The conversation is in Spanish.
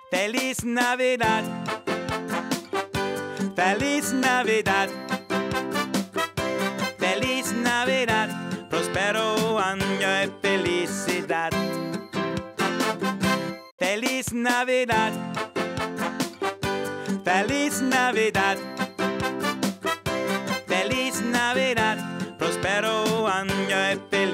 Feliz Navidad. Feliz Navidad. Feliz Navidad. Próspero año de felicidad. Feliz Navidad. Feliz Navidad. Feliz Navidad. Próspero año de felicidad.